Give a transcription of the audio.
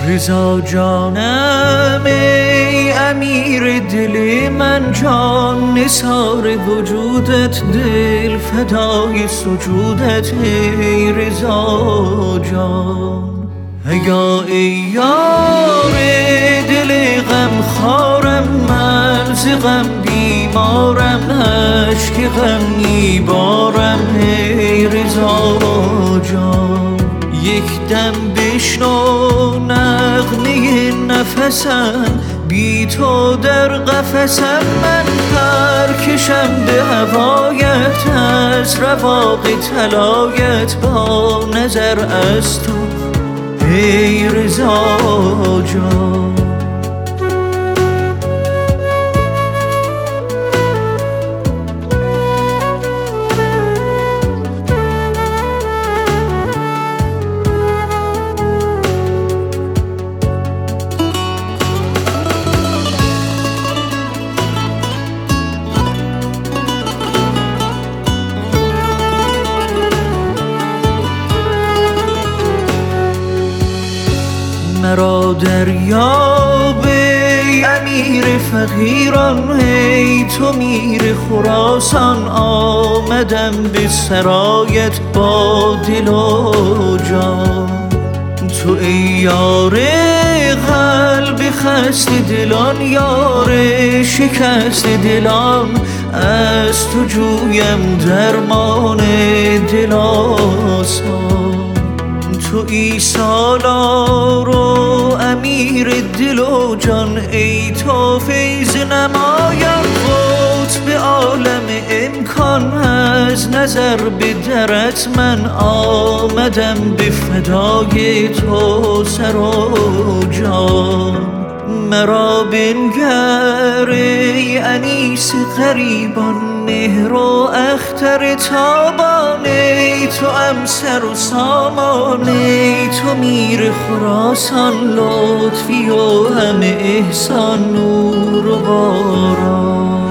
رضا جانم ای امیر دل من، جان نثار وجودت، دل فدای سجودت ای رضا جان. ایا ای یار دل غم خارم، من ز غم بیمارم، اشک غم میبارم ای رضا جان. یک دم بشنو نغمه نفسم، بی تو در قفسم، من پر کشم به هوایت، از رواق طلایت با نظر از تو ای رضا جان. مرا دریاب ای امیر فقیران، ای تو میر خراسان، آمدم به سرایت با دل و جان. تو ای یار قلب خسته دلان، یار شکست دلان، از تو جویم درمان دل آسان. تویی سالار و امیر دل و جان، ای تو فیض نمایان، قطب عالم امکان، از نظر به درت من آمدم به فدای تو سر و جان. مرا بنگر ای انیس غریبان، مهر و اختر تابان، ای تو امسر و سامان، ای تو میر خراسان، لطفی و همه احسان، نور و باران.